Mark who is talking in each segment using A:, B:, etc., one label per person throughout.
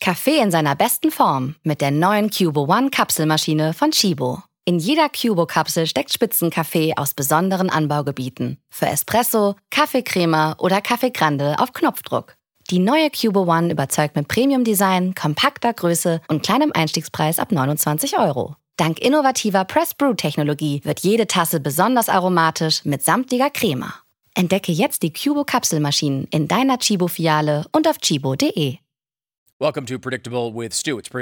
A: Kaffee in seiner besten Form mit der neuen Cubo One Kapselmaschine von Chibo. In jeder Cubo-Kapsel steckt Spitzenkaffee aus besonderen Anbaugebieten. Für Espresso, Kaffeecrema oder Kaffee Grande auf Knopfdruck. Die neue Cubo One überzeugt mit Premium-Design, kompakter Größe und kleinem Einstiegspreis ab 29 €. Dank innovativer Press-Brew-Technologie wird jede Tasse besonders aromatisch mit samtlicher Crema. Entdecke jetzt die Cubo-Kapselmaschinen in deiner Chibo-Filiale und auf chibo.de.
B: Welcome to Predictable with Stu. It's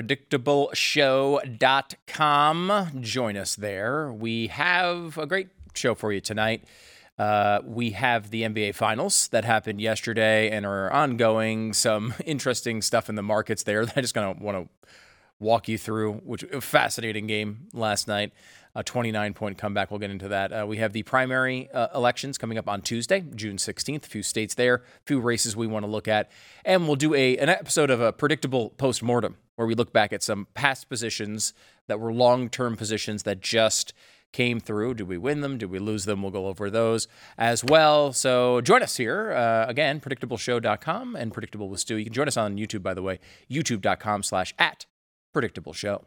B: predictableshow.com. Join us there. We have a great show for you tonight. We have the NBA Finals that happened yesterday and are ongoing. Some interesting stuff in the markets there that I just want to walk you through, which a fascinating game last night. A 29-point comeback. We'll get into that. We have the primary elections coming up on Tuesday, June 16th. A few states there, a few races we want to look at. And we'll do an episode of a predictable postmortem where we look back at some past positions that were long-term positions that just came through. Did we win them? Did we lose them? We'll go over those as well. So join us here. Again, predictableshow.com and Predictable with Stu. You can join us on YouTube, by the way, youtube.com/@predictableshow.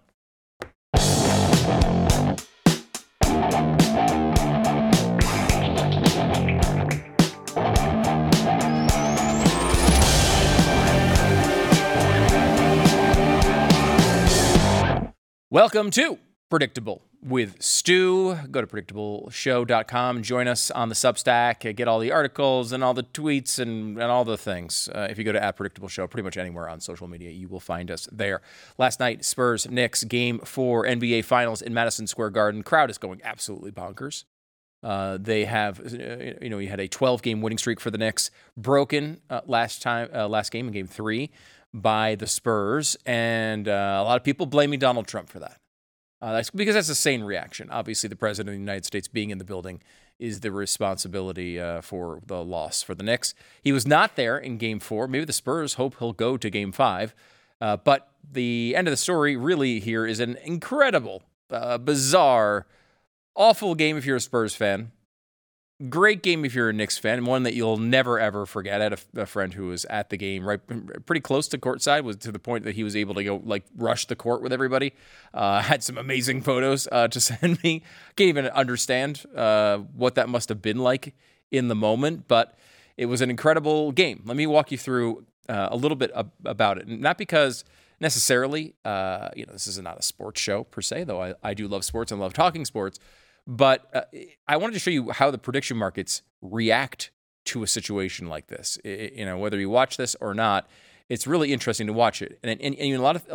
B: Welcome to Predictable with Stu. Go to predictableshow.com. Join us on the Substack. Get all the articles and all the tweets and all the things. If you go to @PredictableShow, pretty much anywhere on social media, you will find us there. Last night, Spurs-Knicks Game 4 NBA Finals in Madison Square Garden. Crowd is going absolutely bonkers. They have, you had a 12-game winning streak for the Knicks, broken last game in Game 3 by the Spurs, and a lot of people blaming Donald Trump for that. That's because that's a sane reaction. Obviously, the President of the United States being in the building is the responsibility for the loss for the Knicks. He was not there in Game 4. Maybe the Spurs hope he'll go to Game 5. But the end of the story really here is an incredible, bizarre, awful game if you're a Spurs fan. Great game if you're a Knicks fan, and one that you'll never, ever forget. I had a friend who was at the game, right, pretty close to courtside, was to the point that he was able to go, rush the court with everybody. Had some amazing photos to send me. Can't even understand what that must have been like in the moment, but it was an incredible game. Let me walk you through a little bit about it. Not because necessarily, this is not a sports show per se, though I do love sports and love talking sports. But I wanted to show you how the prediction markets react to a situation like this. Whether you watch this or not, it's really interesting to watch it. And a lot of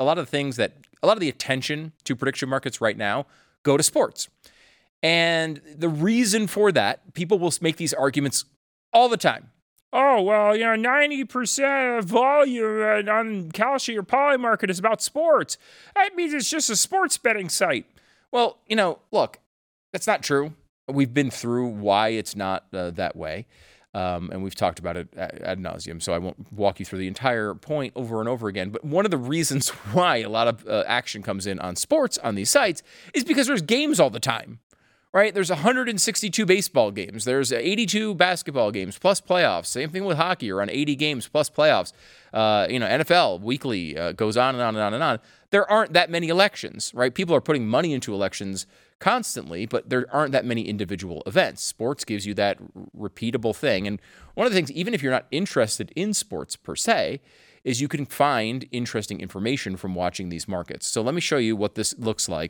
B: the attention to prediction markets right now go to sports. And the reason for that, people will make these arguments all the time. Oh, well, 90% of volume on Kalshi or Poly Market is about sports. That means it's just a sports betting site. Well, look. That's not true. We've been through why it's not that way, and we've talked about it ad nauseum, so I won't walk you through the entire point over and over again. But one of the reasons why a lot of action comes in on sports on these sites is because there's games all the time, right? There's 162 baseball games. There's 82 basketball games plus playoffs. Same thing with hockey, around 80 games plus playoffs. NFL weekly goes on and on and on and on. There aren't that many elections, right? People are putting money into elections constantly, but there aren't that many individual events. Sports gives you that repeatable thing. And one of the things, even if you're not interested in sports per se, is you can find interesting information from watching these markets. So let me show you what this looks like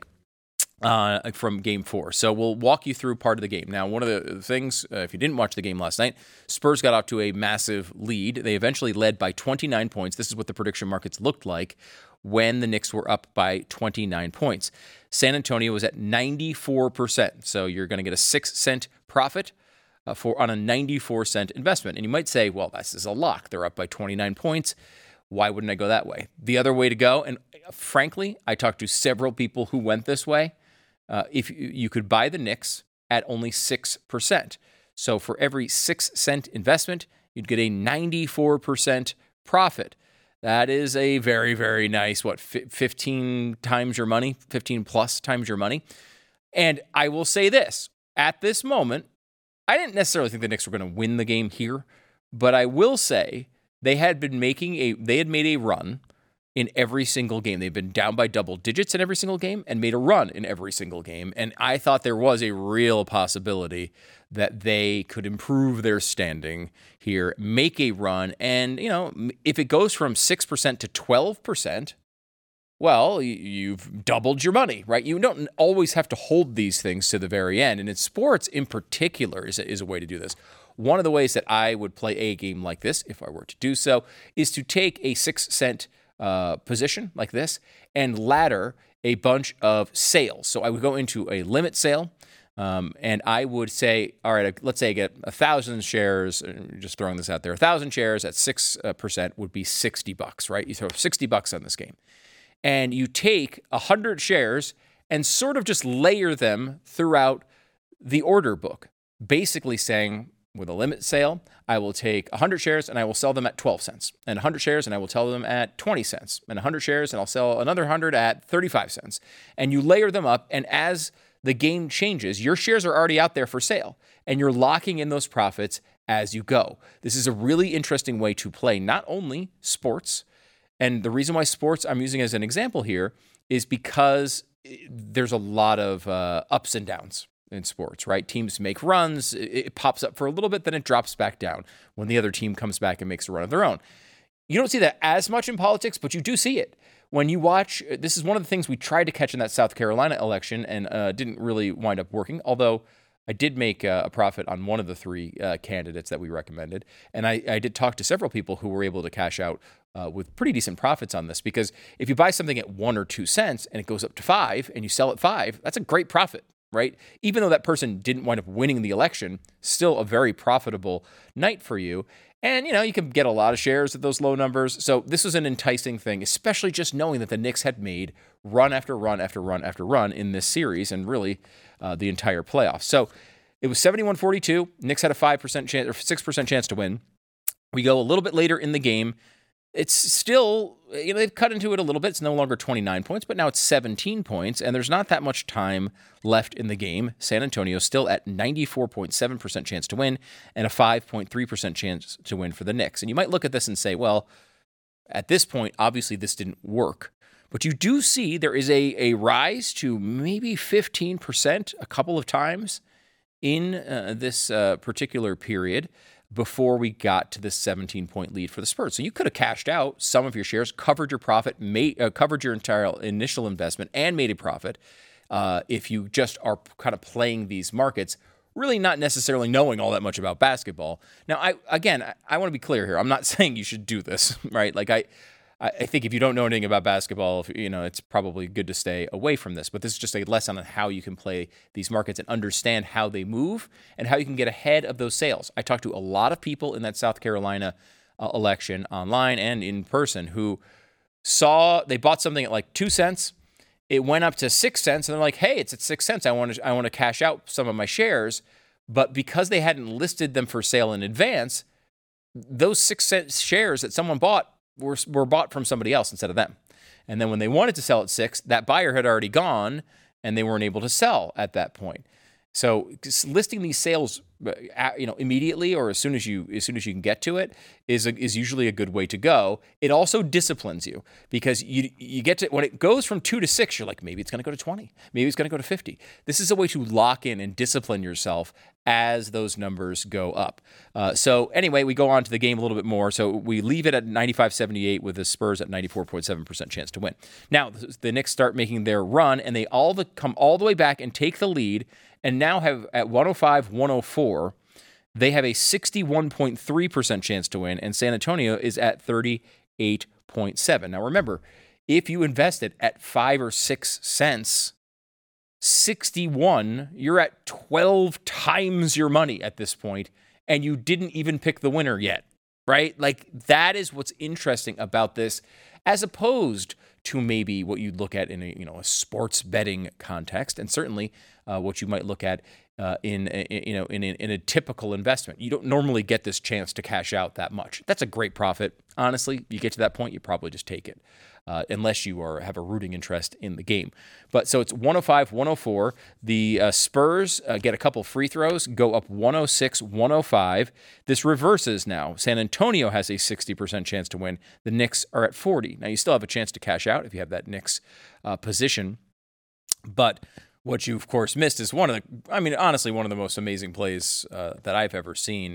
B: from Game 4. So we'll walk you through part of the game. Now, one of the things, if you didn't watch the game last night, Spurs got off to a massive lead. They eventually led by 29 points. This is what the prediction markets looked like when the Knicks were up by 29 points. San Antonio was at 94%. So you're going to get a 6-cent profit on a 94-cent investment. And you might say, well, this is a lock. They're up by 29 points. Why wouldn't I go that way? The other way to go, and frankly, I talked to several people who went this way. If you could buy the Knicks at only 6%. So for every 6-cent investment, you'd get a 94% profit. That is a very, very nice, 15 times your money, 15 plus times your money. And I will say this, at this moment, I didn't necessarily think the Knicks were going to win the game here, but I will say they had made a run in every single game. They've been down by double digits in every single game and made a run in every single game. And I thought there was a real possibility that they could improve their standing here, make a run. And, if it goes from 6% to 12%, well, you've doubled your money, right? You don't always have to hold these things to the very end. And in sports in particular is a way to do this. One of the ways that I would play a game like this, if I were to do so, is to take a 6-cent position like this and ladder a bunch of sales. So I would go into a limit sale, and I would say, all right, let's say I get 1,000 shares, just throwing this out there, 1,000 shares at 6% would be $60, right? You throw $60 on this game. And you take 100 shares and sort of just layer them throughout the order book, basically saying, with a limit sale, I will take 100 shares and I will sell them at 12 cents, and 100 shares and I will sell them at 20 cents, and 100 shares and I'll sell another 100 at 35 cents. And you layer them up, and as the game changes, your shares are already out there for sale, and you're locking in those profits as you go. This is a really interesting way to play not only sports, and the reason why sports I'm using as an example here is because there's a lot of ups and downs in sports, right? Teams make runs, it pops up for a little bit, then it drops back down when the other team comes back and makes a run of their own. You don't see that as much in politics, but you do see it. When you watch, this is one of the things we tried to catch in that South Carolina election and didn't really wind up working, although I did make a profit on one of the three candidates that we recommended. And I did talk to several people who were able to cash out with pretty decent profits on this, because if you buy something at 1 or 2 cents and it goes up to 5 and you sell at 5, that's a great profit, right? Even though that person didn't wind up winning the election, still a very profitable night for you. And, you can get a lot of shares at those low numbers. So this was an enticing thing, especially just knowing that the Knicks had made run after run after run after run in this series and really the entire playoffs. So it was 71-42. Knicks had a 5% chance or 6% chance to win. We go a little bit later in the game. It's still, they've cut into it a little bit. It's no longer 29 points, but now it's 17 points, and there's not that much time left in the game. San Antonio still at 94.7% chance to win and a 5.3% chance to win for the Knicks. And you might look at this and say, well, at this point, obviously this didn't work. But you do see there is a rise to maybe 15% a couple of times in this particular period before we got to this 17-point lead for the Spurs. So you could have cashed out some of your shares, covered your profit, covered your entire initial investment, and made a profit if you just are kind of playing these markets, really not necessarily knowing all that much about basketball. Now, I want to be clear here. I'm not saying you should do this, right? Like I think if you don't know anything about basketball, it's probably good to stay away from this. But this is just a lesson on how you can play these markets and understand how they move and how you can get ahead of those sales. I talked to a lot of people in that South Carolina election online and in person who they bought something at like 2 cents. It went up to 6 cents, and they're like, "Hey, it's at 6 cents. I want to cash out some of my shares." But because they hadn't listed them for sale in advance, those 6 cent shares that someone bought were bought from somebody else instead of them. And then when they wanted to sell at 6, that buyer had already gone and they weren't able to sell at that point. So listing these sales, immediately or as soon as you can get to it is usually a good way to go. It also disciplines you because you get to, when it goes from 2 to 6, you're like, maybe it's going to go to 20, maybe it's going to go to 50. This is a way to lock in and discipline yourself as those numbers go up. So anyway, we go on to the game a little bit more. So we leave it at 95-78 with the Spurs at 94.7% chance to win. Now the Knicks start making their run and they come all the way back and take the lead. And now have at 105-104, they have a 61.3% chance to win, and San Antonio is at 38.7. Now remember, if you invested at 5 or 6 cents, 61, you're at 12 times your money at this point, and you didn't even pick the winner yet, right? Like that is what's interesting about this, as opposed to maybe what you'd look at in a sports betting context, and certainly what you might look at in a typical investment. You don't normally get this chance to cash out that much. That's a great profit. Honestly, you get to that point, you probably just take it. Unless you have a rooting interest in the game. But so it's 105, 104. The Spurs get a couple free throws, go up 106, 105. This reverses now. San Antonio has a 60% chance to win. The Knicks are at 40. Now, you still have a chance to cash out if you have that Knicks position. But what you, of course, missed is honestly, one of the most amazing plays that I've ever seen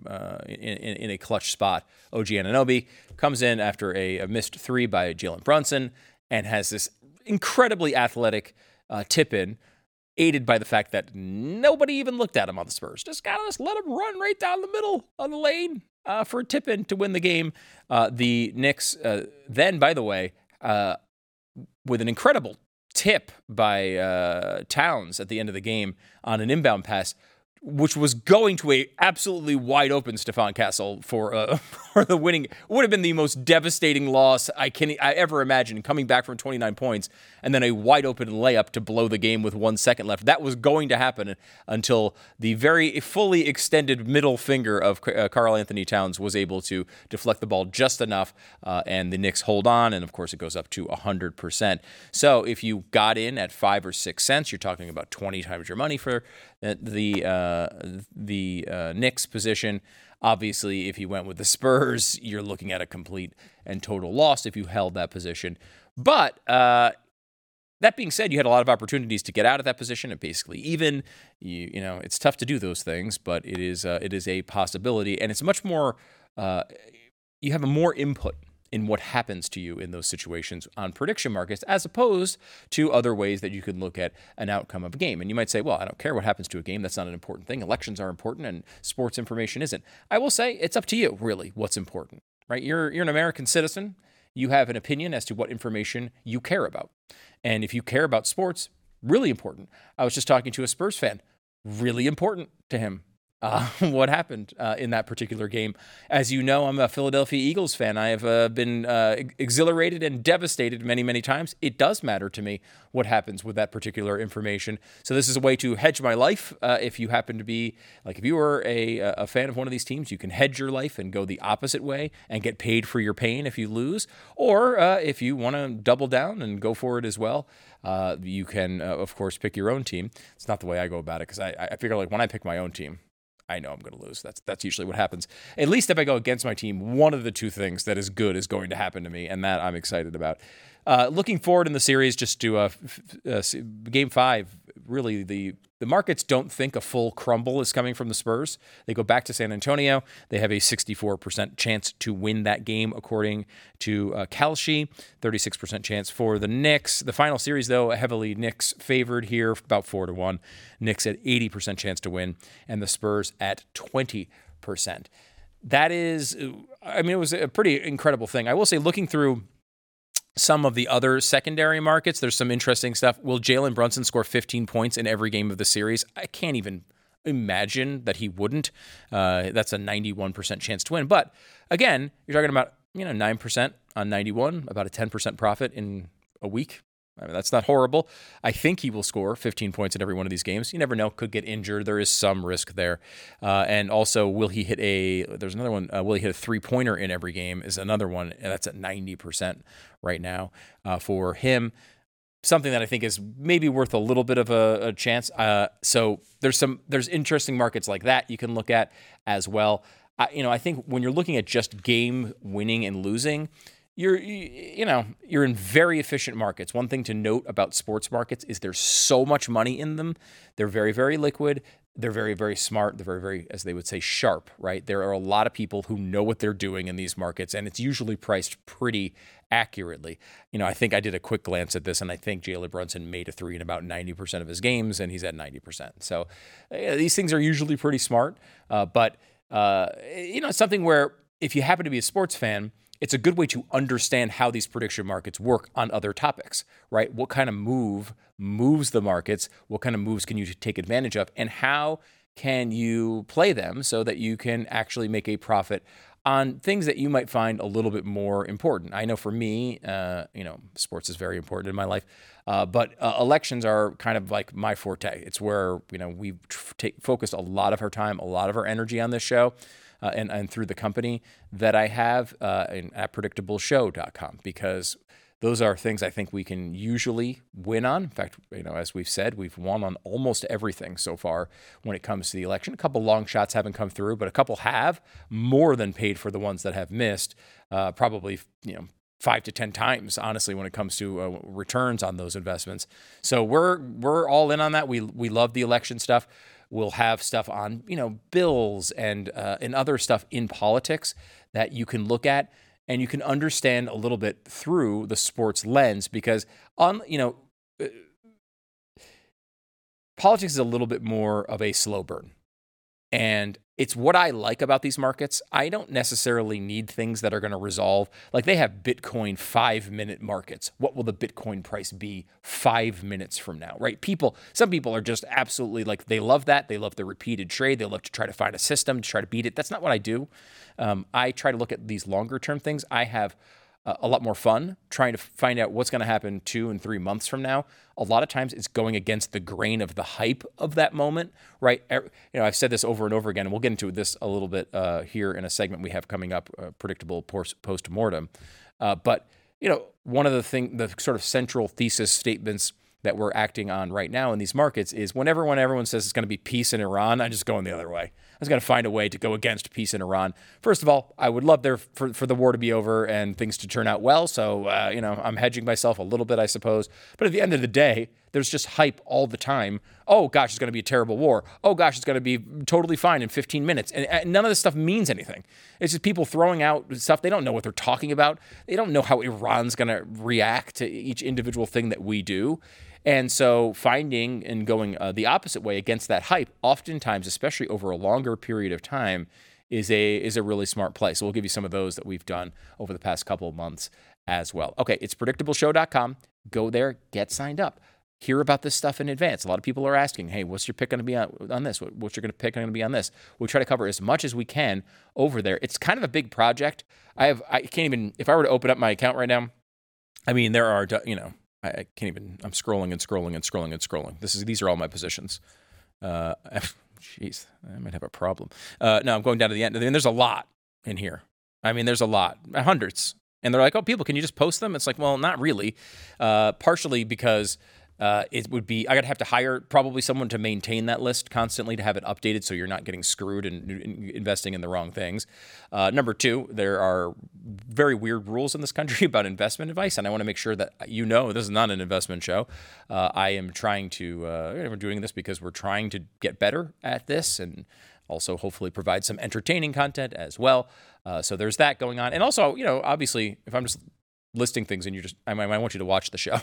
B: in a clutch spot. OG Anunoby comes in after a missed three by Jalen Brunson and has this incredibly athletic tip-in, aided by the fact that nobody even looked at him on the Spurs. Just let him run right down the middle of the lane for a tip-in to win the game. The Knicks then, by the way, with an incredible tip by Towns at the end of the game on an inbound pass, which was going to a absolutely wide open Stephon Castle for the winning. It would have been the most devastating loss I ever imagine, coming back from 29 points and then a wide open layup to blow the game with 1 second left. That was going to happen until the very fully extended middle finger of Karl Anthony Towns was able to deflect the ball just enough, and the Knicks hold on, and of course it goes up to 100%. So if you got in at 5 or 6 cents, you're talking about 20 times your money for the Knicks position. Obviously, if you went with the Spurs, you're looking at a complete and total loss if you held that position. But that being said, you had a lot of opportunities to get out of that position and basically even. It's tough to do those things, but it is a possibility, and it's much more. You have more input in what happens to you in those situations on prediction markets, as opposed to other ways that you can look at an outcome of a game. And you might say, well, I don't care what happens to a game. That's not an important thing. Elections are important and sports information isn't. I will say it's up to you, really, what's important, right? You're an American citizen. You have an opinion as to what information you care about. And if you care about sports, really important. I was just talking to a Spurs fan, really important to him. What happened in that particular game. As you know, I'm a Philadelphia Eagles fan. I have been exhilarated and devastated many, many times. It does matter to me what happens with that particular information. So this is a way to hedge my life. If you happen to be, if you were a fan of one of these teams, you can hedge your life and go the opposite way and get paid for your pain if you lose. Or if you want to double down and go for it as well, you can, of course, pick your own team. It's not the way I go about it, because I figure when I pick my own team, I know I'm going to lose. That's usually what happens. At least if I go against my team, one of the two things that is good is going to happen to me, and that I'm excited about. Looking forward in the series, just to Game 5, really the markets don't think a full crumble is coming from the Spurs. They go back to San Antonio. They have a 64% chance to win that game, according to Kalshi. 36% chance for the Knicks. The final series, though, heavily Knicks favored here, about 4-1. Knicks at 80% chance to win, and the Spurs at 20%. That is, it was a pretty incredible thing. I will say, looking through some of the other secondary markets, there's some interesting stuff. Will Jalen Brunson score 15 points in every game of the series? I can't even imagine that he wouldn't. That's a 91% chance to win. But again, you're talking about 9% on 91, about a 10% profit in a week. That's not horrible. I think he will score 15 points in every one of these games. You never know, could get injured. There is some risk there. And also, will he hit there's another one, will he hit a three-pointer in every game is another one, and that's at 90% right now for him. Something that I think is maybe worth a little bit of a chance. So there's interesting markets like that you can look at as well. I think when you're looking at just game winning and losing, you're in very efficient markets. One thing to note about sports markets is there's so much money in them. They're very, very liquid. They're very, very smart. They're very, very, as they would say, sharp, right? There are a lot of people who know what they're doing in these markets, and it's usually priced pretty accurately. I think I did a quick glance at this, and I think Jalen Brunson made a three in about 90% of his games, and he's at 90%. So these things are usually pretty smart. But it's something where if you happen to be a sports fan, it's a good way to understand how these prediction markets work on other topics, right? What kind of move moves the markets? What kind of moves can you take advantage of? And how can you play them so that you can actually make a profit on things that you might find a little bit more important. I know for me, sports is very important in my life, but elections are kind of like my forte. It's where, we've focused a lot of our time, a lot of our energy on this show. And through the company that I have at predictableshow.com, because those are things I think we can usually win on. In fact, as we've said, we've won on almost everything so far when it comes to the election. A couple long shots haven't come through, but a couple have more than paid for the ones that have missed, probably, 5 to 10 times, honestly, when it comes to returns on those investments. So we're all in on that. We love the election stuff. We'll have stuff on, bills and other stuff in politics that you can look at and you can understand a little bit through the sports lens, because politics is a little bit more of a slow burn. And it's what I like about these markets. I don't necessarily need things that are going to resolve. Like, they have Bitcoin 5-minute markets. What will the Bitcoin price be 5 minutes from now, right? Some people are just absolutely like, they love that. They love the repeated trade. They love to try to find a system to try to beat it. That's not what I do. I try to look at these longer term things. I have a lot more fun trying to find out what's going to happen 2 and 3 months from now. A lot of times it's going against the grain of the hype of that moment, right? I've said this over and over again, and we'll get into this a little bit here in a segment we have coming up, Predictable Post-Mortem. But one of the sort of central thesis statements that we're acting on right now in these markets is when everyone says it's going to be peace in Iran, I'm just going the other way. I was going to find a way to go against peace in Iran. First of all, I would love for the war to be over and things to turn out well. So, I'm hedging myself a little bit, I suppose. But at the end of the day, there's just hype all the time. Oh, gosh, it's going to be a terrible war. Oh, gosh, it's going to be totally fine in 15 minutes. And none of this stuff means anything. It's just people throwing out stuff. They don't know what they're talking about. They don't know how Iran's going to react to each individual thing that we do. And so finding and going the opposite way against that hype, oftentimes, especially over a longer period of time, is a really smart play. So we'll give you some of those that we've done over the past couple of months as well. Okay, it's predictableshow.com. Go there, get signed up. Hear about this stuff in advance. A lot of people are asking, hey, what's your pick going to be on this? What's your pick going to be on this? We try to cover as much as we can over there. It's kind of a big project. I can't even, if I were to open up my account right now, I mean, there are, I can't even, I'm scrolling and scrolling and scrolling and scrolling. These are all my positions. Jeez, I might have a problem. No, I'm going down to the end. And there's a lot in here. I mean, there's a lot, hundreds. And they're like, oh, people, can you just post them? It's like, well, not really. Partially because it would be, I would have to hire probably someone to maintain that list constantly to have it updated so you're not getting screwed and investing in the wrong things. Number 2, there are very weird rules in this country about investment advice, and I want to make sure that this is not an investment show. I am trying to, we're doing this because we're trying to get better at this and also hopefully provide some entertaining content as well. So there's that going on. And also, obviously, if I'm just listing things and I want you to watch the show.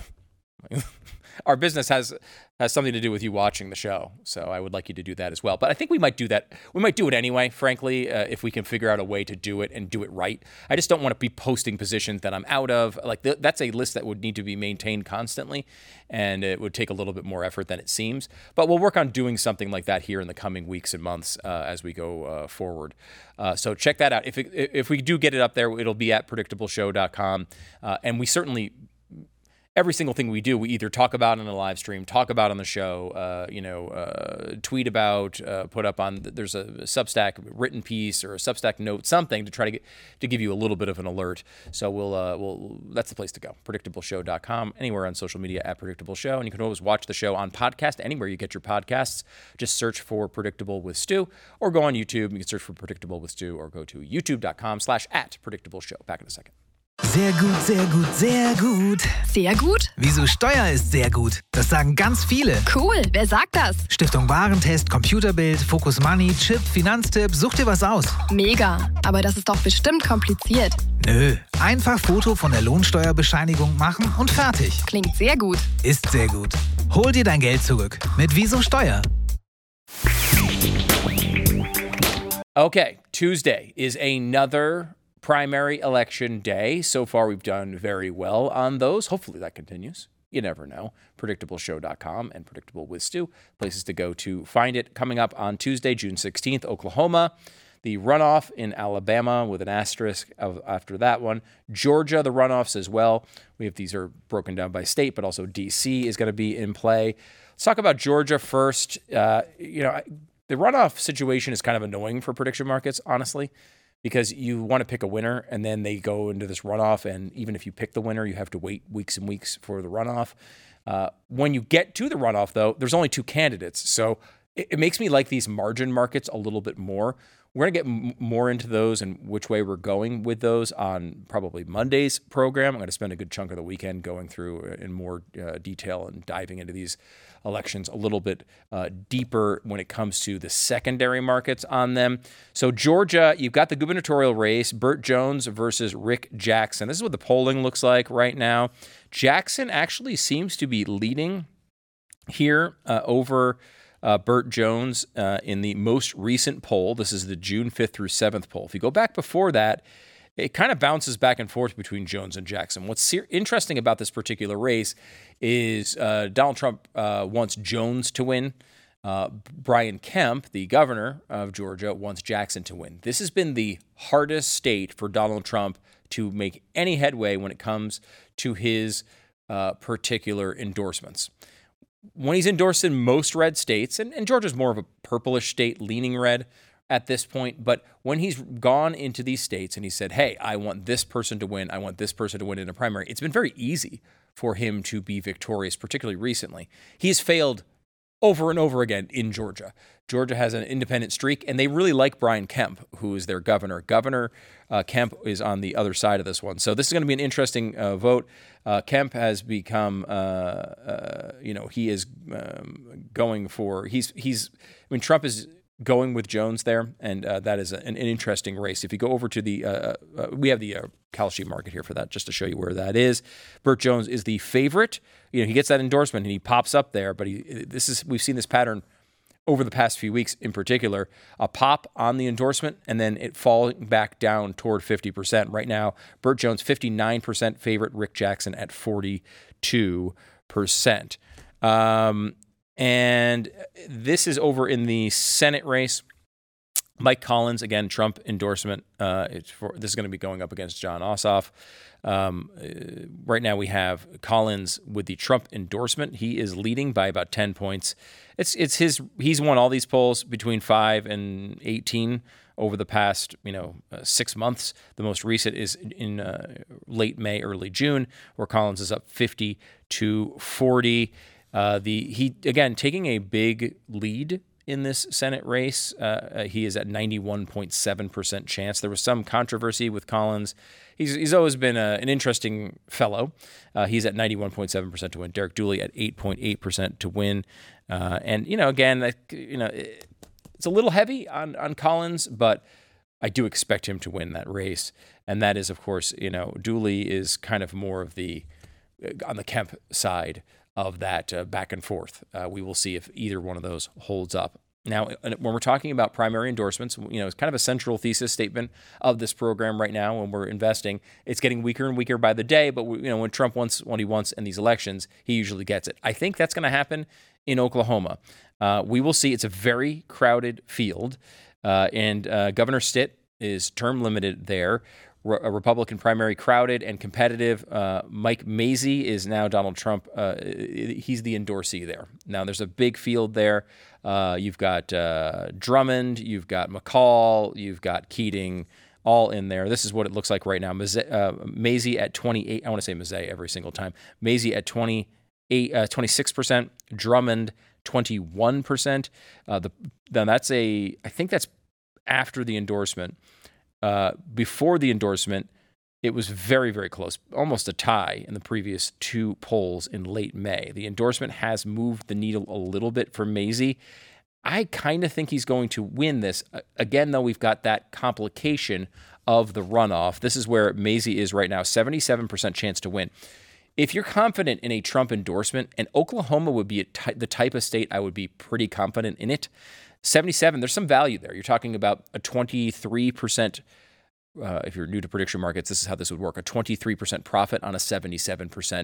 B: Our business has something to do with you watching the show, so I would like you to do that as well. But I think we might do that. We might do it anyway, frankly, if we can figure out a way to do it and do it right. I just don't want to be posting positions that I'm out of. Like that's a list that would need to be maintained constantly, and it would take a little bit more effort than it seems. But we'll work on doing something like that here in the coming weeks and months as we go forward. So check that out. If we do get it up there, it'll be at predictableshow.com, and we certainly. Every single thing we do, we either talk about in a live stream, talk about on the show, tweet about, put up on. There's a Substack written piece or a Substack note, something to try to give you a little bit of an alert. So we'll that's the place to go. Predictableshow.com, anywhere on social media at Predictable Show, and you can always watch the show on podcast anywhere you get your podcasts. Just search for Predictable with Stu, or go on YouTube. You can search for Predictable with Stu, or go to youtube.com/@PredictableShow. Back in a second.
C: Sehr gut, sehr gut, sehr gut.
D: Sehr gut?
C: Wieso Steuer ist sehr gut? Das sagen ganz viele.
D: Cool, wer sagt das?
C: Stiftung Warentest, Computerbild, Focus Money, Chip, Finanztipp, such dir was aus.
D: Mega, aber das ist doch bestimmt kompliziert.
C: Nö, einfach Foto von der Lohnsteuerbescheinigung machen und fertig.
D: Klingt sehr gut.
C: Ist sehr gut. Hol dir dein Geld zurück mit Wieso Steuer.
B: Okay, Tuesday is another primary election day. So far, we've done very well on those. Hopefully that continues. You never know. Predictableshow.com and Predictable with Stu, places to go to find it. Coming up on Tuesday, June 16th, Oklahoma. The runoff in Alabama with an asterisk after that one. Georgia, the runoffs as well. These are broken down by state, but also D.C. is going to be in play. Let's talk about Georgia first. The runoff situation is kind of annoying for prediction markets, honestly, because you want to pick a winner and then they go into this runoff. And even if you pick the winner, you have to wait weeks and weeks for the runoff. When you get to the runoff, though, there's only 2 candidates. So it makes me like these margin markets a little bit more. We're going to get more into those and which way we're going with those on probably Monday's program. I'm going to spend a good chunk of the weekend going through in more detail and diving into these elections a little bit deeper when it comes to the secondary markets on them. So Georgia, you've got the gubernatorial race, Burt Jones versus Rick Jackson. This is what the polling looks like right now. Jackson actually seems to be leading here over Burt Jones in the most recent poll. This is the June 5th through 7th poll. If you go back before that, it kind of bounces back and forth between Jones and Jackson. What's interesting about this particular race is Donald Trump wants Jones to win. Brian Kemp, the governor of Georgia, wants Jackson to win. This has been the hardest state for Donald Trump to make any headway when it comes to his particular endorsements. When he's endorsed in most red states, and Georgia's more of a purplish state leaning red at this point, but when he's gone into these states and he said, hey, I want this person to win, I want this person to win in a primary, it's been very easy for him to be victorious, particularly recently. He's failed over and over again in Georgia. Georgia has an independent streak, and they really like Brian Kemp, who is their governor. Governor Kemp is on the other side of this one. So this is going to be an interesting vote. Kemp has become, he is going for, Trump is going with Jones there, and that is an interesting race. If you go over to we have the Kalshi market here for that, just to show you where that is. Burt Jones is the favorite. He gets that endorsement and he pops up there, but we've seen this pattern over the past few weeks in particular, a pop on the endorsement and then it falling back down toward 50%. Right now, Burt Jones, 59% favorite, Rick Jackson at 42%. And this is over in the Senate race. Mike Collins, again, Trump endorsement. This is going to be going up against Jon Ossoff. Right now we have Collins with the Trump endorsement. He is leading by about 10 points. He's won all these polls between 5 and 18 over the past 6 months. The most recent is in late May, early June, where Collins is up 50-40. He again taking a big lead in this Senate race. He is at 91.7% chance. There was some controversy with Collins. He's always been an interesting fellow. He's at 91.7% to win. Derek Dooley at 8.8% to win. It's a little heavy on Collins, but I do expect him to win that race. And that is, of course, Dooley is kind of more of on the Kemp side of that back and forth. We will see if either one of those holds up. Now, when we're talking about primary endorsements, it's kind of a central thesis statement of this program right now when we're investing. It's getting weaker and weaker by the day, but when Trump wants what he wants in these elections, he usually gets it. I think that's going to happen in Oklahoma. We will see. It's a very crowded field, and Governor Stitt is term limited there. A Republican primary, crowded and competitive. Mike Mazzei is now Donald Trump. He's the endorsee there. Now, there's a big field there. You've got Drummond, you've got McCall, you've got Keating, all in there. This is what it looks like right now. Mazzei at 28. I want to say Mazzei every single time. Mazzei at 26%. Drummond 21%. Then I think that's after the endorsement. Before the endorsement, it was very, very close, almost a tie in the previous 2 polls in late May. The endorsement has moved the needle a little bit for Mazzei. I kind of think he's going to win this. Again, though, we've got that complication of the runoff. This is where Mazzei is right now, 77% chance to win. If you're confident in a Trump endorsement, and Oklahoma would be the type of state I would be pretty confident in it, 77, there's some value there. You're talking about a 23%, if you're new to prediction markets, this is how this would work, a 23% profit on a 77%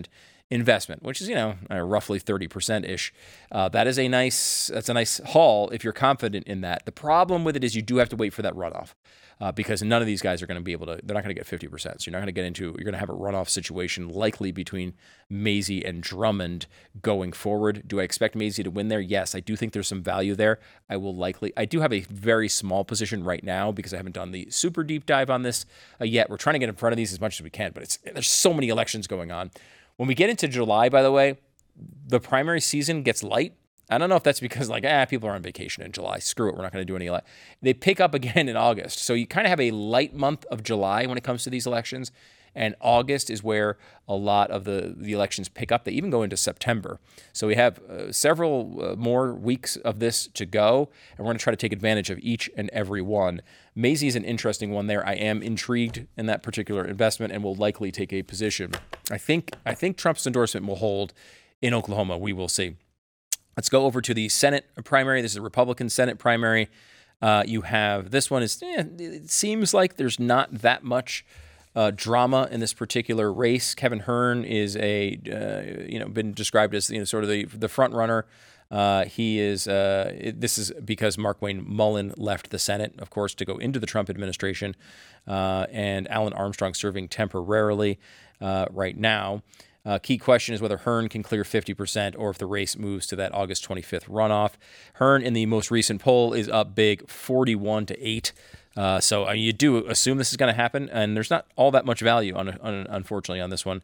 B: investment, which is, roughly 30%-ish. That's a nice haul if you're confident in that. The problem with it is you do have to wait for that runoff because none of these guys are going to be able to, they're not going to get 50%. So you're going to have a runoff situation likely between Mazie and Drummond going forward. Do I expect Mazie to win there? Yes, I do think there's some value there. I do have a very small position right now because I haven't done the super deep dive on this yet. We're trying to get in front of these as much as we can, but there's so many elections going on. When we get into July, by the way, the primary season gets light. I don't know if that's because people are on vacation in July. Screw it. We're not going to do any. They pick up again in August. So you kind of have a light month of July when it comes to these elections. And August is where a lot of the elections pick up. They even go into September. So we have several more weeks of this to go, and we're going to try to take advantage of each and every one. Mazie is an interesting one there. I am intrigued in that particular investment and will likely take a position. I think Trump's endorsement will hold in Oklahoma. We will see. Let's go over to the Senate primary. This is a Republican Senate primary. You have this one it seems like there's not that much drama in this particular race. Kevin Hern is been described as sort of the front runner. He is. This is because Markwayne Mullin left the Senate, of course, to go into the Trump administration, and Alan Armstrong serving temporarily right now. Key question is whether Hern can clear 50% or if the race moves to that August 25th runoff. Hern in the most recent poll is up big, 41-8. So you do assume this is going to happen, and there's not all that much value, unfortunately, on this one.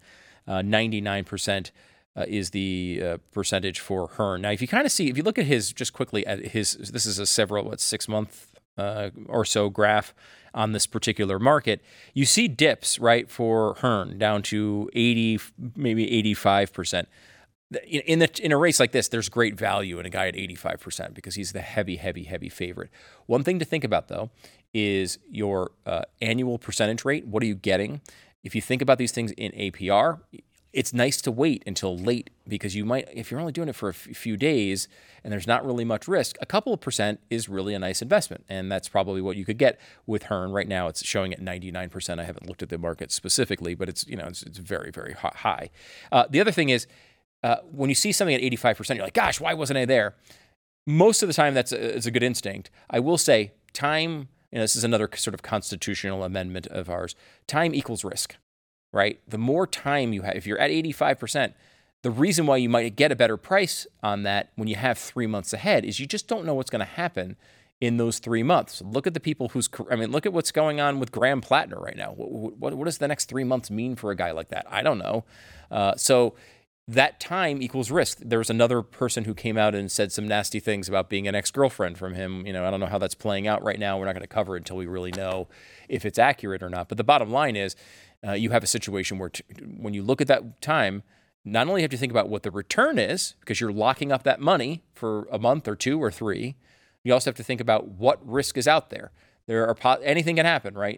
B: 99% is the percentage for Hern. Now, if you look at this is a 6-month or so graph on this particular market, you see dips, right, for Hern down to 80, maybe 85%. In a race like this, there's great value in a guy at 85% because he's the heavy favorite. One thing to think about, though, is your annual percentage rate. What are you getting? If you think about these things in APR, it's nice to wait until late because you might, if you're only doing it for a few days and there's not really much risk, a couple of percent is really a nice investment. And that's probably what you could get with Hern. Right now, it's showing at 99%. I haven't looked at the market specifically, but it's very, very high. The other thing is, when you see something at 85%, you're like, gosh, why wasn't I there? Most of the time, it's a good instinct. I will say time, this is another sort of constitutional amendment of ours, time equals risk, right? The more time you have, if you're at 85%, the reason why you might get a better price on that when you have 3 months ahead is you just don't know what's going to happen in those 3 months. Look at the people look at what's going on with Graham Plattner right now. What does the next 3 months mean for a guy like that? I don't know. So that time equals risk. There was another person who came out and said some nasty things about being an ex-girlfriend from him. I don't know how that's playing out right now. We're not going to cover it until we really know if it's accurate or not. But the bottom line is you have a situation where when you look at that time, not only have to think about what the return is, because you're locking up that money for a month or 2 or 3, you also have to think about what risk is out there. Anything can happen, right?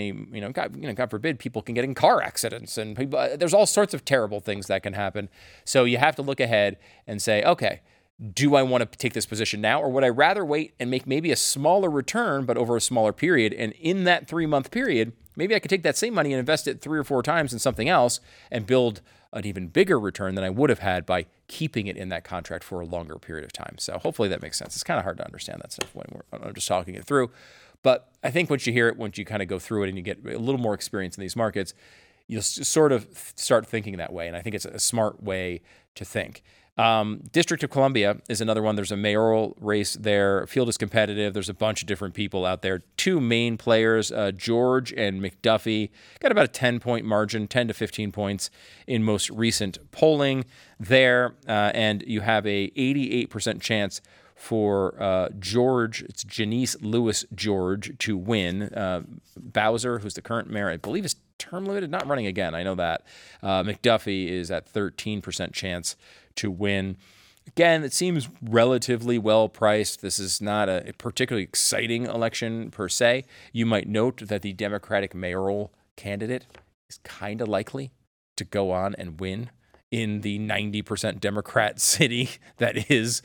B: God forbid, people can get in car accidents, and there's all sorts of terrible things that can happen. So you have to look ahead and say, okay, do I want to take this position now, or would I rather wait and make maybe a smaller return, but over a smaller period? And in that 3-month period, maybe I could take that same money and invest it 3 or 4 times in something else and build an even bigger return than I would have had by keeping it in that contract for a longer period of time. So hopefully that makes sense. It's kind of hard to understand that stuff when I'm just talking it through. But I think once you hear it, once you kind of go through it and you get a little more experience in these markets, you'll sort of start thinking that way. And I think it's a smart way to think. District of Columbia is another one. There's a mayoral race there. Field is competitive. There's a bunch of different people out there. 2 main players, George and McDuffie, got about a 10-point margin, 10 to 15 points in most recent polling there. And you have a 88% chance for George, it's Janice Lewis George, to win. Bowser, who's the current mayor, I believe is term limited, not running again. I know that. McDuffie is at 13% chance to win. Again, it seems relatively well priced. This is not a particularly exciting election per se. You might note that the Democratic mayoral candidate is kind of likely to go on and win in the 90% Democrat city that is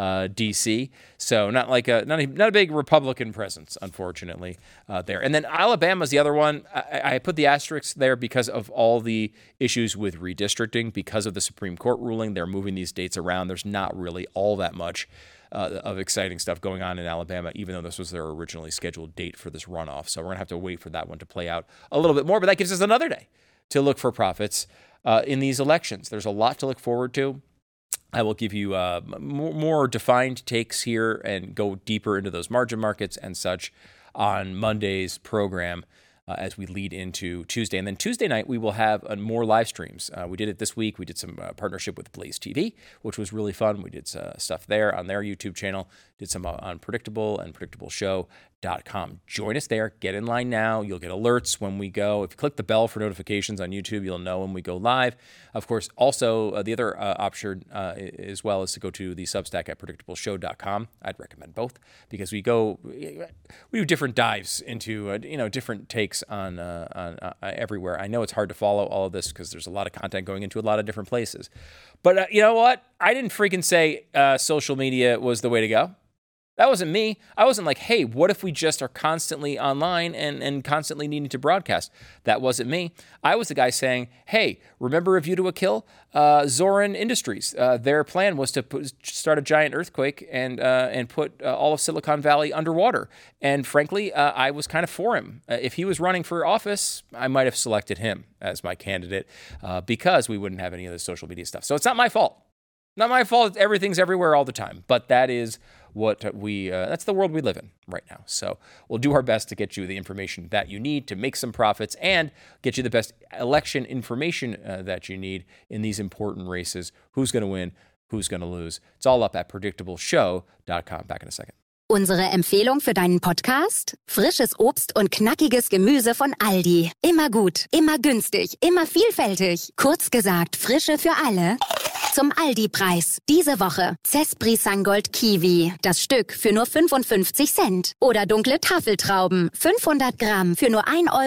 B: D.C. So not a big Republican presence, unfortunately, there. And then Alabama's the other one. I put the asterisk there because of all the issues with redistricting, because of the Supreme Court ruling. They're moving these dates around. There's not really all that much of exciting stuff going on in Alabama, even though this was their originally scheduled date for this runoff. So we're going to have to wait for that one to play out a little bit more. But that gives us another day to look for profits in these elections. There's a lot to look forward to. I will give you more defined takes here and go deeper into those margin markets and such on Monday's program as we lead into Tuesday. And then Tuesday night, we will have more live streams. We did it this week. We did some partnership with Blaze TV, which was really fun. We did stuff there on their YouTube channel, did some on Predictable and PredictableShow.com. Join us there. Get in line now. You'll get alerts when we go. If you click the bell for notifications on YouTube, you'll know when we go live. Of course, also the other option as well is to go to the Substack at PredictableShow.com. I'd recommend both because we do different dives into different takes on everywhere. I know it's hard to follow all of this because there's a lot of content going into a lot of different places. But you know what? I didn't freaking say social media was the way to go. That wasn't me. I wasn't like, hey, what if we just are constantly online and constantly needing to broadcast? That wasn't me. I was the guy saying, hey, remember A View to a Kill? Zoran Industries, their plan was to start a giant earthquake and put all of Silicon Valley underwater. And frankly, I was kind of for him. If he was running for office, I might have selected him as my candidate because we wouldn't have any of the social media stuff. So it's not my fault. Not my fault. Everything's everywhere all the time. But that is what that's the world we live in right now. So we'll do our best to get you the information that you need to make some profits and get you the best election information that you need in these important races. Who's going to win? Who's going to lose? It's all up at PredictableShow.com. Back in a second.
E: Unsere Empfehlung für deinen Podcast? Frisches Obst und knackiges Gemüse von Aldi. Immer gut, immer günstig, immer vielfältig. Kurz gesagt, Frische für alle. Zum Aldi-Preis. Diese Woche Cespri Sangold Kiwi. Das Stück für nur 55 Cent. Oder dunkle Tafeltrauben. 500 Gramm für nur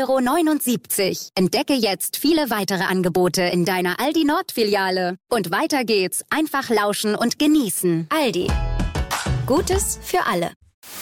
E: 1,79 €. Entdecke jetzt viele weitere Angebote in deiner Aldi Nord-Filiale. Und weiter geht's. Einfach lauschen und genießen. Aldi.
A: Gutes für alle.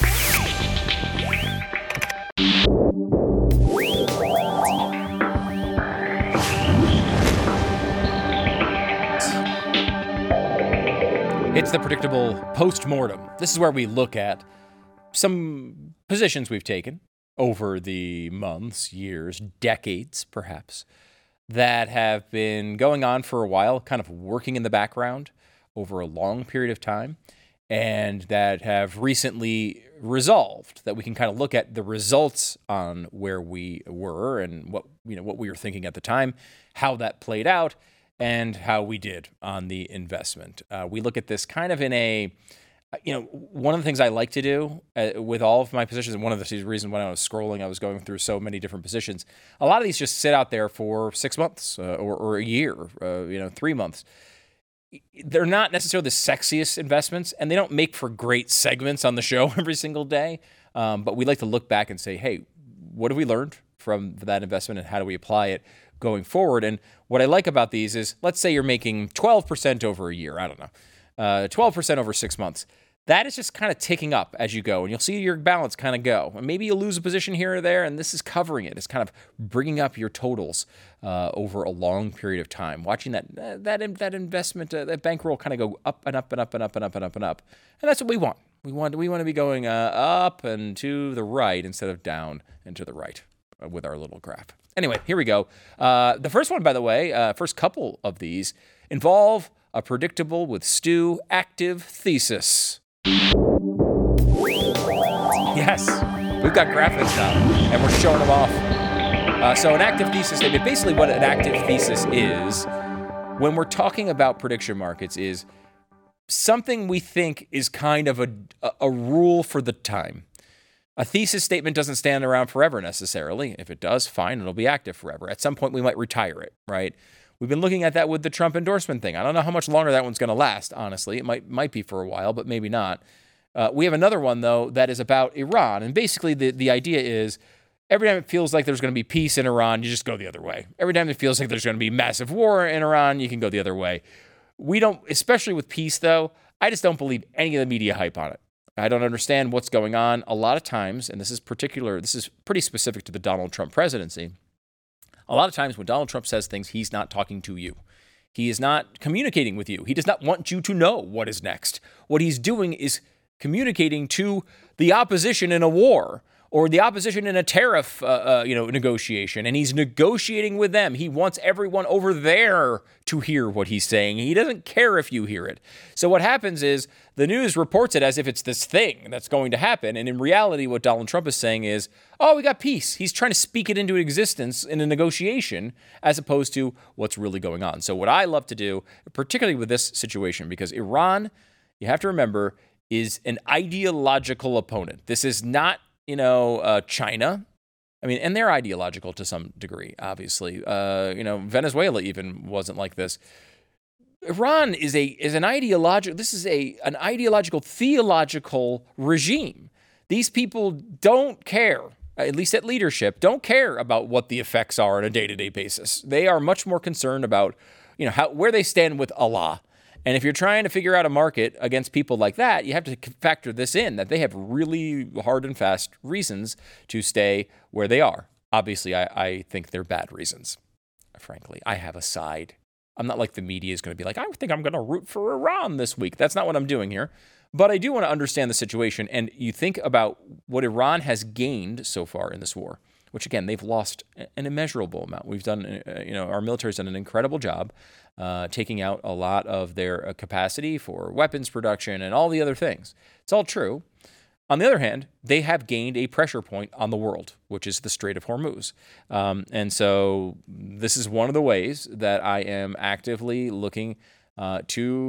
B: It's the Predictable Postmortem. This is where we look at some positions we've taken over the months, years, decades, perhaps, that have been going on for a while, kind of working in the background over a long period of time, and that have recently resolved, that we can kind of look at the results on where we were and what we were thinking at the time, how that played out, and how we did on the investment. We look at this kind of in a, one of the things I like to do with all of my positions, and one of the reasons when I was scrolling, I was going through so many different positions. A lot of these just sit out there for 6 months or a year, 3 months. They're not necessarily the sexiest investments, and they don't make for great segments on the show every single day. But we like to look back and say, hey, what have we learned from that investment and how do we apply it going forward? And what I like about these is, let's say you're making 12% over a year. I don't know, 12% over 6 months. That is just kind of ticking up as you go, and you'll see your balance kind of go. And maybe you'll lose a position here or there, and this is covering it. It's kind of bringing up your totals over a long period of time. Watching that investment, that bankroll kind of go up and up and up and up and up and up and up. And that's what we want. We want to be going up and to the right instead of down and to the right with our little graph. Anyway, here we go. The first one, by the way, first couple of these involve a Predictable with Stu active thesis. Yes, we've got graphics now, and we're showing them off. So an active thesis statement, basically what an active thesis is, when we're talking about prediction markets, is something we think is kind of a rule for the time. A thesis statement doesn't stand around forever necessarily. If it does, fine, it'll be active forever. At some point, we might retire it, right? We've been looking at that with the Trump endorsement thing. I don't know how much longer that one's going to last, honestly. It might be for a while, but maybe not. We have another one, though, that is about Iran. And basically, the idea is Every time it feels like there's going to be peace in Iran, you just go the other way. Every time it feels like there's going to be massive war in Iran, you can go the other way. We don't, especially with peace though, I just don't believe any of the media hype on it. I don't understand what's going on. A lot of times, and this is pretty specific to the Donald Trump presidency, a lot of times when Donald Trump says things, he's not talking to you. He is not communicating with you. He does not want you to know what is next. What he's doing is communicating to the opposition in a war or the opposition in a tariff negotiation, and he's negotiating with them. He wants everyone over there to hear what he's saying. He doesn't care if you hear it. So what happens is the news reports it as if it's this thing that's going to happen, and in reality, what Donald Trump is saying is, oh, we got peace. He's trying to speak it into existence in a negotiation as opposed to what's really going on. So what I love to do, particularly with this situation, because Iran, you have to remember, is an ideological opponent. This is not China. I mean, and they're ideological to some degree, obviously. Venezuela even wasn't like this. Iran is an ideological theological regime. These people don't care, at least at leadership, don't care about what the effects are on a day-to-day basis. They are much more concerned about, where they stand with Allah. And if you're trying to figure out a market against people like that, you have to factor this in, that they have really hard and fast reasons to stay where they are. Obviously, I think they're bad reasons, frankly. I have a side. I'm not like the media is going to be like, I think I'm going to root for Iran this week. That's not what I'm doing here. But I do want to understand the situation. And you think about what Iran has gained so far in this war, which, again, they've lost an immeasurable amount. We've done, our military's done an incredible job taking out a lot of their capacity for weapons production and all the other things. It's all true. On the other hand, they have gained a pressure point on the world, which is the Strait of Hormuz. And so this is one of the ways that I am actively looking at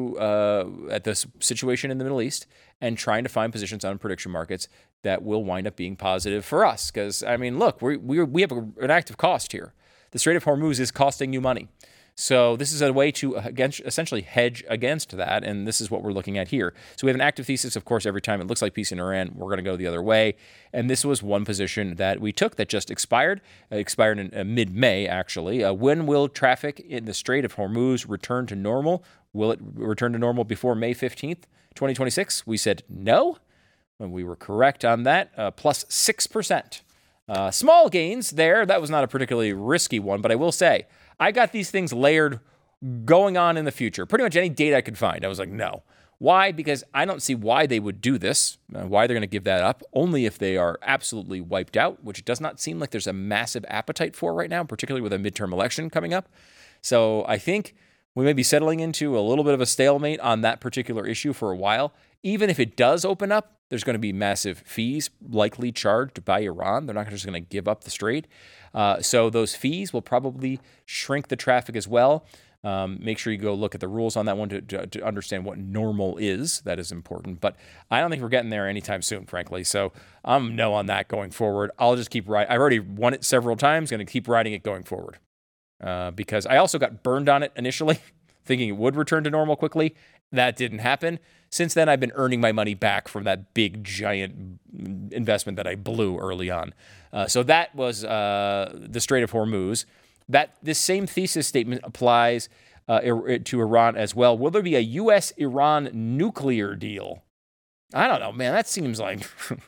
B: this situation in the Middle East and trying to find positions on prediction markets that will wind up being positive for us. Because, I mean, look, we have an active cost here. The Strait of Hormuz is costing you money. So this is a way to essentially hedge against that, and this is what we're looking at here. So we have an active thesis, of course, every time it looks like peace in Iran, we're going to go the other way. And this was one position that we took that just expired. It expired in mid-May, actually. When will traffic in the Strait of Hormuz return to normal? Will it return to normal before May 15th, 2026? We said no, and we were correct on that, plus 6%. Small gains there. That was not a particularly risky one, but I will say, I got these things layered going on in the future. Pretty much any data I could find, I was like, no. Why? Because I don't see why they would do this, why they're going to give that up, only if they are absolutely wiped out, which does not seem like there's a massive appetite for right now, particularly with a midterm election coming up. So I think we may be settling into a little bit of a stalemate on that particular issue for a while. Even if it does open up, there's going to be massive fees likely charged by Iran. They're not just going to give up the strait. So those fees will probably shrink the traffic as well. Make sure you go look at the rules on that one to understand what normal is. That is important. But I don't think we're getting there anytime soon, frankly. So I'm no on that going forward. I'll just keep riding. I've already won it several times. Going to keep riding it going forward. Because I also got burned on it initially, thinking it would return to normal quickly. That didn't happen. Since then, I've been earning my money back from that big, giant investment that I blew early on. So that was the Strait of Hormuz. This same thesis statement applies to Iran as well. Will there be a U.S.-Iran nuclear deal? I don't know, man. That seems like...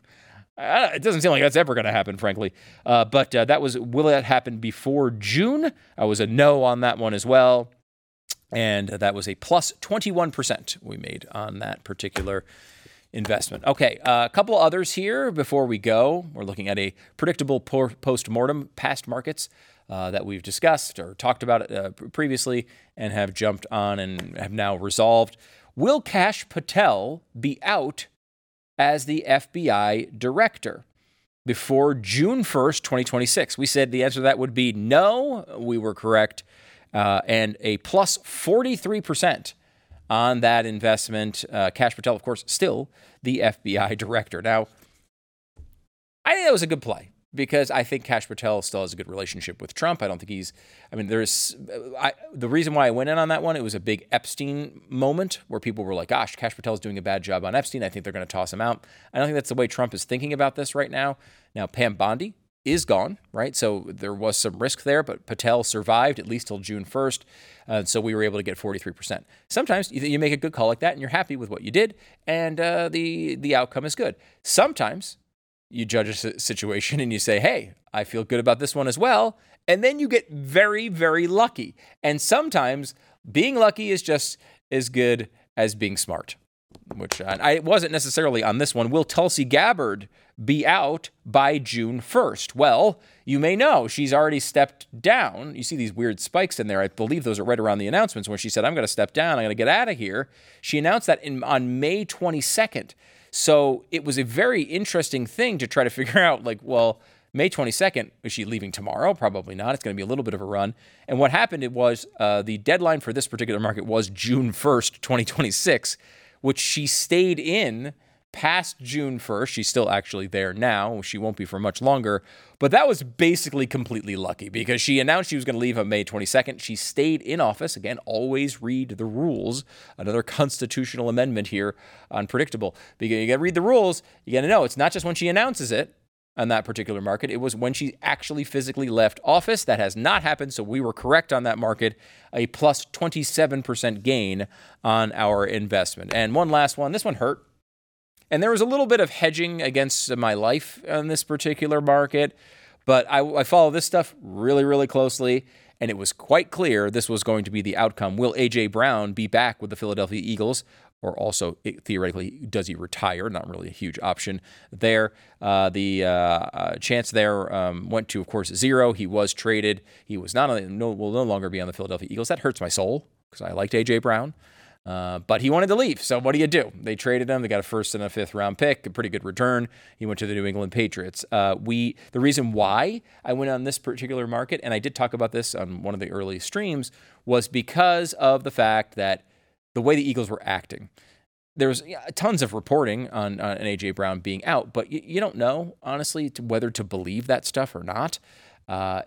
B: it doesn't seem like that's ever going to happen, frankly. But will that happen before June? I was a no on that one as well. And that was a plus 21% we made on that particular investment. Okay, a couple others here before we go. We're looking at a predictable post-mortem past markets that we've discussed or talked about previously and have jumped on and have now resolved. Will Kash Patel be out as the FBI director before June 1st, 2026? We said the answer to that would be no. We were correct. And a plus 43% on that investment. Kash Patel, of course, still the FBI director. Now, I think that was a good play because I think Kash Patel still has a good relationship with Trump. I don't think the reason why I went in on that one, it was a big Epstein moment where people were like, gosh, Kash Patel's doing a bad job on Epstein. I think they're going to toss him out. I don't think that's the way Trump is thinking about this right now. Now, Pam Bondi, is gone, right? So there was some risk there, but Patel survived at least till June 1st. So we were able to get 43%. Sometimes you make a good call like that and you're happy with what you did, and the outcome is good. Sometimes you judge a situation and you say, hey, I feel good about this one as well. And then you get very, very lucky. And sometimes being lucky is just as good as being smart, which I wasn't necessarily on this one. Will Tulsi Gabbard be out by June 1st? Well, you may know she's already stepped down. You see these weird spikes in there. I believe those are right around the announcements when she said, I'm going to step down. I'm going to get out of here. She announced that on May 22nd. So it was a very interesting thing to try to figure out, like, well, May 22nd, is she leaving tomorrow? Probably not. It's going to be a little bit of a run. And what happened, it was the deadline for this particular market was June 1st, 2026, which she stayed in past June 1st. She's still actually there now. She won't be for much longer. But that was basically completely lucky because she announced she was going to leave on May 22nd. She stayed in office. Again, always read the rules. Another constitutional amendment here on Predictable. Because you got to read the rules. You got to know it's not just when she announces it on that particular market. It was when she actually physically left office. That has not happened, so we were correct on that market. A plus 27% gain on our investment. And one last one. This one hurt. And there was a little bit of hedging against my life on this particular market, but I follow this stuff really, really closely, and it was quite clear this was going to be the outcome. Will A.J. Brown be back with the Philadelphia Eagles? Or also, theoretically, does he retire? Not really a huge option there. The chance there went to, of course, 0. He was traded. He was will no longer be on the Philadelphia Eagles. That hurts my soul because I liked A.J. Brown. But he wanted to leave. So what do? They traded him. They got a 1st and a 5th round pick, a pretty good return. He went to the New England Patriots. The reason why I went on this particular market, and I did talk about this on one of the early streams, was because of the fact that the way the Eagles were acting. There was tons of reporting on an A.J. Brown being out, but you don't know, honestly, whether to believe that stuff or not. But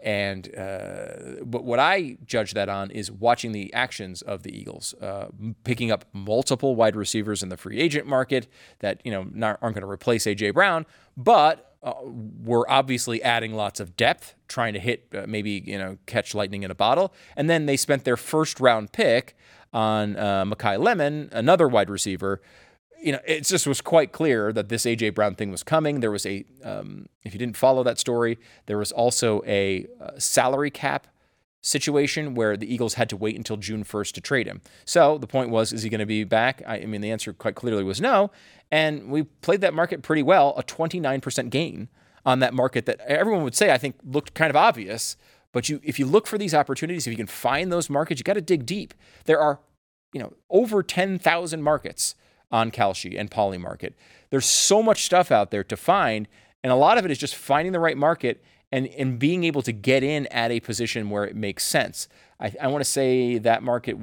B: what I judge that on is watching the actions of the Eagles, picking up multiple wide receivers in the free agent market that aren't going to replace A.J. Brown, but we're obviously adding lots of depth, trying to hit catch lightning in a bottle. And then they spent their 1st round pick on Mekhi Lemon, another wide receiver. It just was quite clear that this A.J. Brown thing was coming. There was if you didn't follow that story, there was also a salary cap situation where the Eagles had to wait until June 1st to trade him. So the point was, is he going to be back? The answer quite clearly was no. And we played that market pretty well, a 29% gain on that market that everyone would say, I think, looked kind of obvious. But if you look for these opportunities, if you can find those markets, you got to dig deep. There are, over 10,000 markets on Kalshi and Polymarket. There's so much stuff out there to find, and a lot of it is just finding the right market and being able to get in at a position where it makes sense. I want to say that market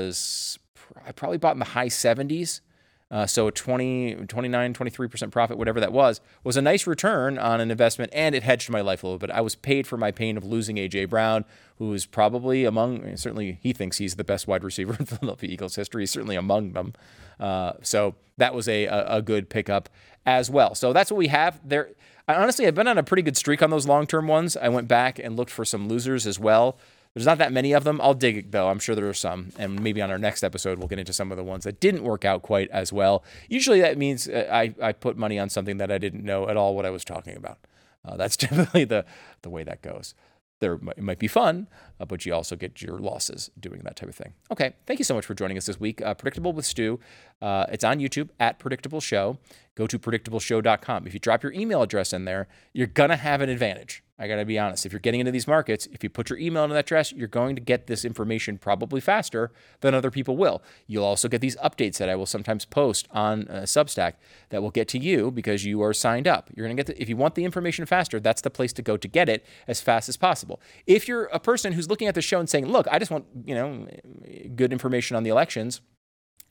B: I probably bought in the high 70s. So 29, 23% profit, whatever that was a nice return on an investment, and it hedged my life a little bit. I was paid for my pain of losing A.J. Brown, who is probably certainly he thinks he's the best wide receiver in Philadelphia Eagles history. He's certainly among them. So that was a good pickup as well. So that's what we have there. Honestly, I've been on a pretty good streak on those long-term ones. I went back and looked for some losers as well. There's not that many of them. I'll dig, though. I'm sure there are some. And maybe on our next episode, we'll get into some of the ones that didn't work out quite as well. Usually that means I put money on something that I didn't know at all what I was talking about. That's typically the way that goes. It might be fun, but you also get your losses doing that type of thing. Okay, thank you so much for joining us this week. Predictable with Stu. It's on YouTube at Predictable Show. Go to predictableshow.com. If you drop your email address in there, you're going to have an advantage. I got to be honest. If you're getting into these markets, if you put your email into that address, you're going to get this information probably faster than other people will. You'll also get these updates that I will sometimes post on Substack that will get to you because you are signed up. You're going to get if you want the information faster, that's the place to go to get it as fast as possible. If you're a person who's looking at the show and saying, look, I just want, good information on the elections,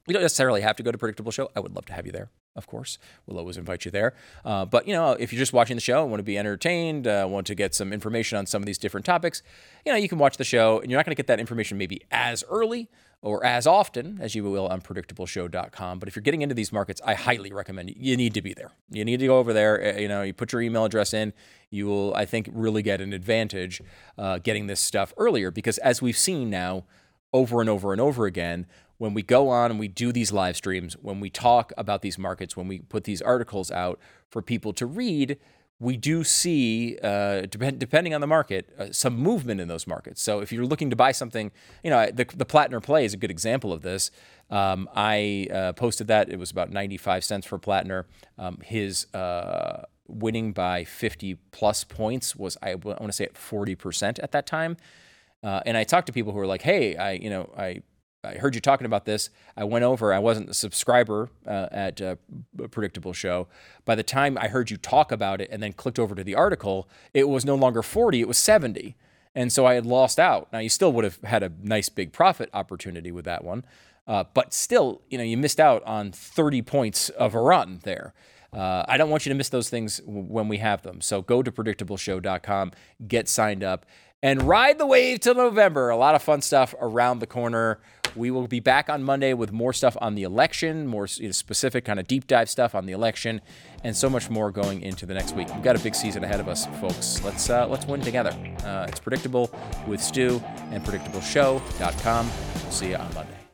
B: You don't necessarily have to go to Predictable Show. I would love to have you there, of course. We'll always invite you there. But, if you're just watching the show and want to be entertained, want to get some information on some of these different topics, you can watch the show, and you're not going to get that information maybe as early or as often as you will on predictableshow.com. But if you're getting into these markets, I highly recommend you need to be there. You need to go over there. You put your email address in. You will, I think, really get an advantage getting this stuff earlier, because as we've seen now over and over and over again, when we go on and we do these live streams, when we talk about these markets, when we put these articles out for people to read, we do see, depending on the market, some movement in those markets. So if you're looking to buy something, the Plattner play is a good example of this. I posted that. It was about 95 cents for Plattner. His winning by 50 plus points was, I want to say, at 40% at that time. And I talked to people who were like, hey, I heard you talking about this. I went over. I wasn't a subscriber at Predictable Show. By the time I heard you talk about it and then clicked over to the article, it was no longer 40, it was 70. And so I had lost out. Now, you still would have had a nice big profit opportunity with that one. But still, you missed out on 30 points of a run there. I don't want you to miss those things when we have them. So go to predictableshow.com, get signed up, and ride the wave till November. A lot of fun stuff around the corner. We will be back on Monday with more stuff on the election, more specific kind of deep dive stuff on the election, and so much more going into the next week. We've got a big season ahead of us, folks. Let's win together. It's Predictable with Stu and predictableshow.com. We'll see you on Monday.